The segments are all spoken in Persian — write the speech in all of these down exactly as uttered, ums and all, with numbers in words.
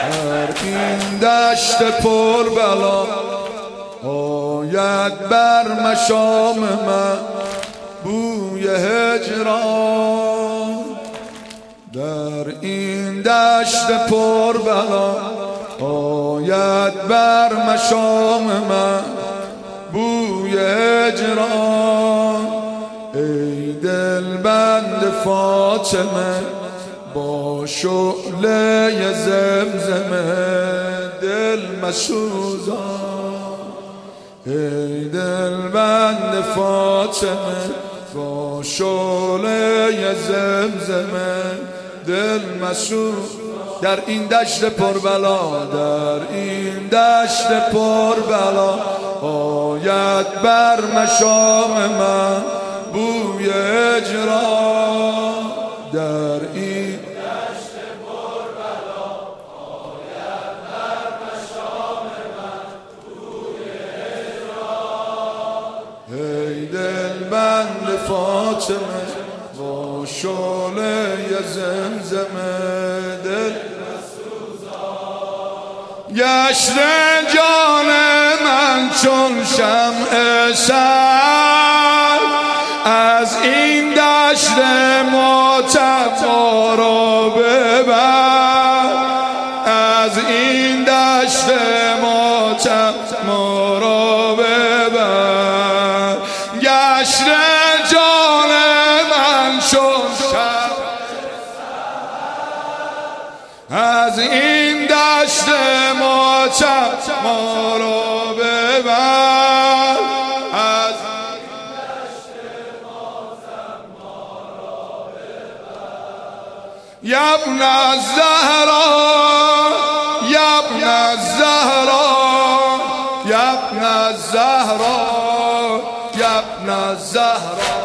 در این دشت پر بلا آید بر مشام من بوی هجران. در این دشت پر بلا آید بر مشام من بوی هجران. ای دلبند فاطمه با شعله زمزمه دل مسوزان. ای دلبند فاطمه با شعله زمزمه دل مسوز. در این دشت پربلا در این دشت پربلا آید بر مشام من بوی هجران. در این دشت پربلا آید بر مشام من بوی هجران. ای دلبند فاطمه با شعله زمزمه دل گشت جان من چون شمع سر از این دشت ماتم ما را ببر. از این دشت ماتم ما را ببر. گشت جان من چون شمع از این دشت ماتم ما را ببر. از یا ابن الزهرا یا ابن الزهرا یا ابن الزهرا یا ابن الزهرا.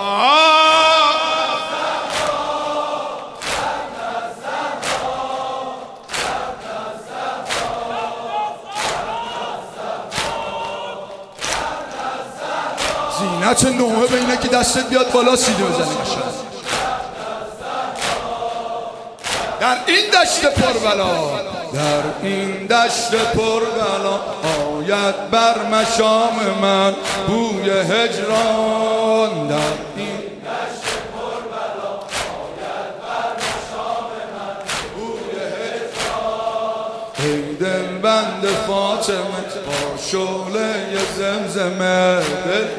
زینت نومه به اینه که دستت بیاد بالا سیدی بزنی. در این دشت پربلا در این دشت پربلا آید بر مشام من بوی هجران. در این دشت پربلا آید بر مشام من بوی هجران. ای دلبند فاطمه با شعله زمزمه دل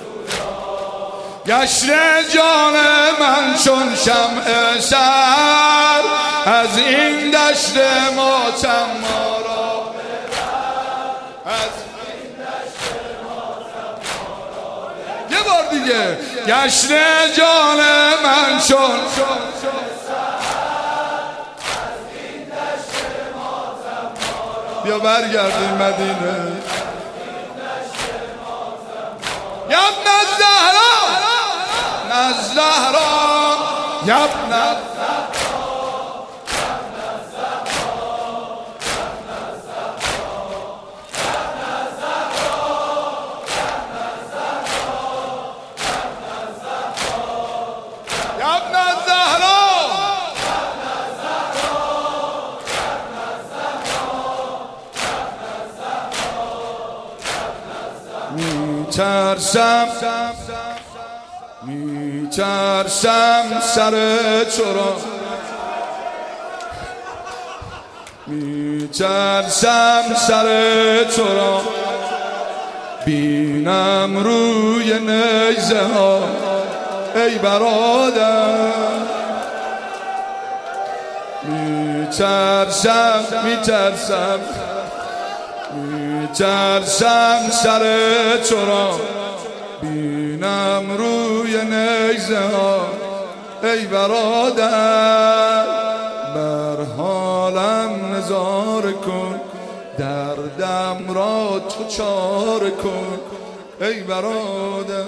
گشت جان من چون شمع سر از این دشت ماتم ما را ببر. از این دشت ماتم ما را ببر. یه بار دیگه گشت جان من چون شمع سر از این دشت ماتم ما را بیا برگردیم مدینه. یا ابن الزهرا الزهرا یا ابن میترسم میترسم سر چرا میترسم سر چرا بینم روی نیزه ها ای برادر. میترسم میترسم میترسم سر چرا بینم روی نیزه ها ای برادر. بر حالم نظاره کن دردم را تو چاره کن ای برادر.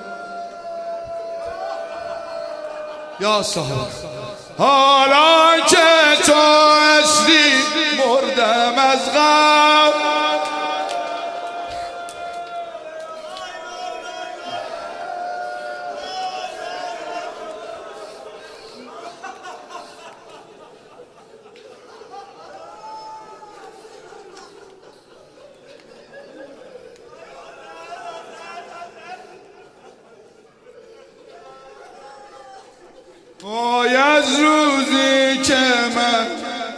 یا صاحب حالا که تو هستی مردم از غم. از روزی که من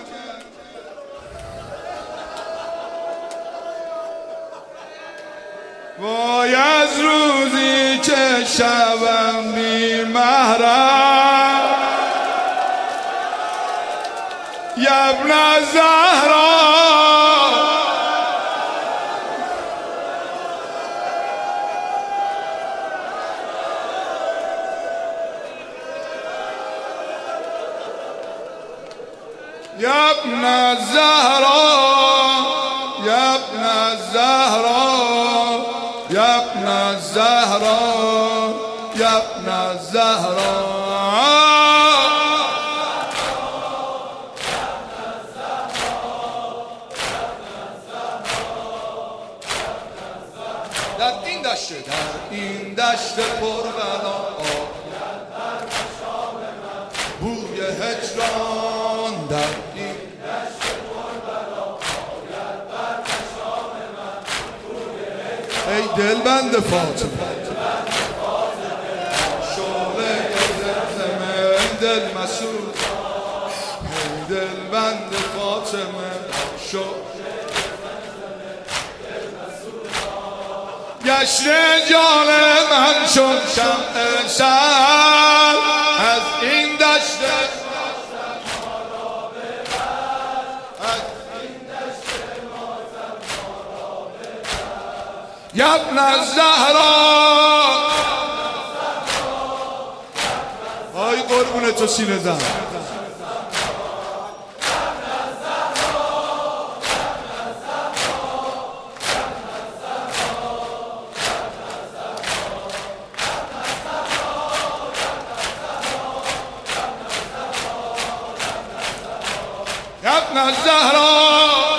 وای از روزی که شبم بی محرم یبن زهرا یبن زهرا یبن زهرا یبن زهرا یبن زهرا در این دشت در این دشت پربلا بوی هجران در این دشت پربلا ای دلبند فاطمه شعله زمزمه ای دل مسعود ای دلبند فاطمه شعله گشت جان من شد شمع سحر از این دشت یبن زهرا آی قربون تو سینه زن یبن زهرا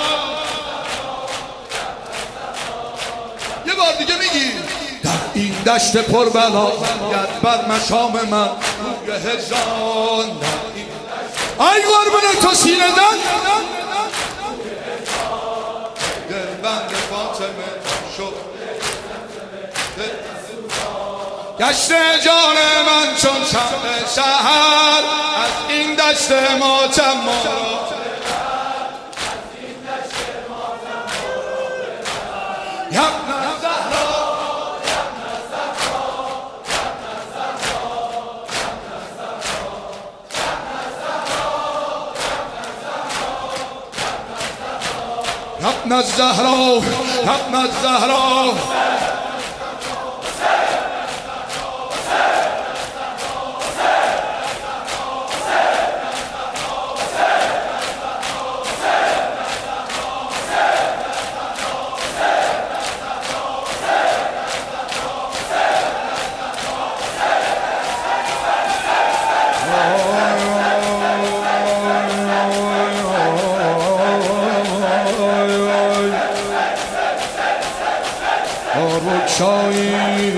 یه بار دیگه میگی در این دشت پر بلا ید بر مشام من روی هجران ای قربون تو سینه زن دلبند فاطمه شد گشت جان من چون شمع سحر از این دشت ماتم ما را یبن زهرا یبن الزهرا یبن الزهرا بگشایی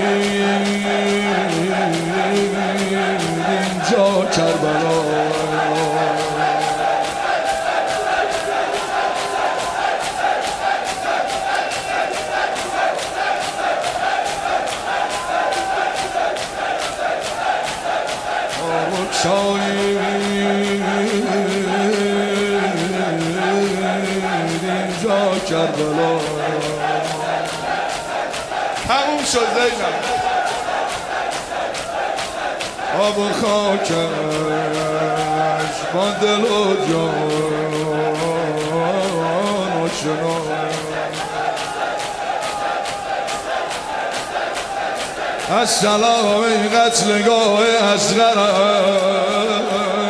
اینجا کربلا بگشایی اینجا کربلا تموم شد زینب آب و خاکش با دل و جان و شنان از سلام قتلگاه اصغر